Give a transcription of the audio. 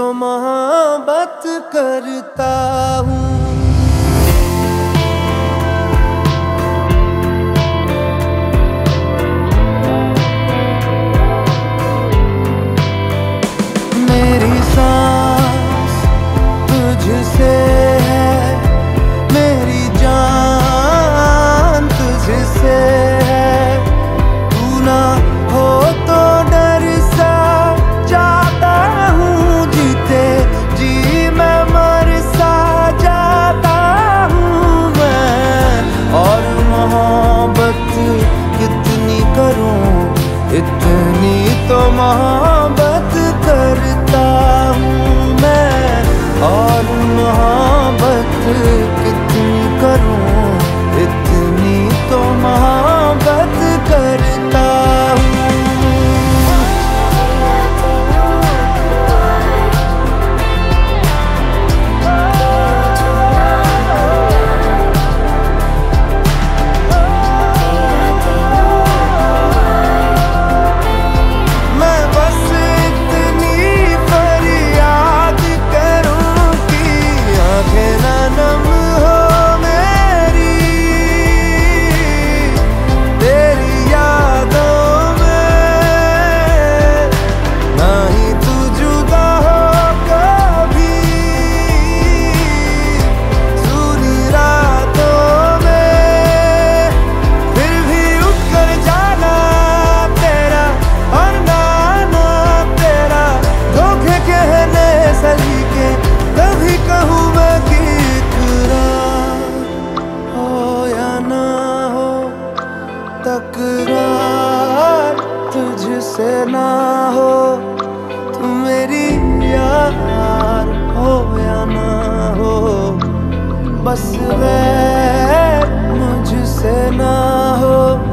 मोहब्बत करता हूँ। मेरी सांस तुझसे है, मेरी जान तुझसे है। तू ना हो तो डर सा जाता हूँ, जीते जी मैं मर सा जाता हूँ मैं। और मोहब्बत कितनी करूँ, इतनी तो मोहब्बत करता हूँ मैं। और मोहब्बत कितनी करूँ, इतनी तो मोहब्बत करता हूँ। मैं बस इतनी फरियाद करूँ कि आंखें ना नम हो मेरी, तेरी यादों में। ना ही तू जुदा हो कभी सुनी रातों में। फिर भी उठ कर जाना तेरा और नाना तेरा, धोखे कहने सलीके कभी कहूँ मैं कि इकरार हो या ना हो। तकरार तुझसे ना हो, तू मेरी यार हो या ना हो। बस वैर मुझसे ना हो।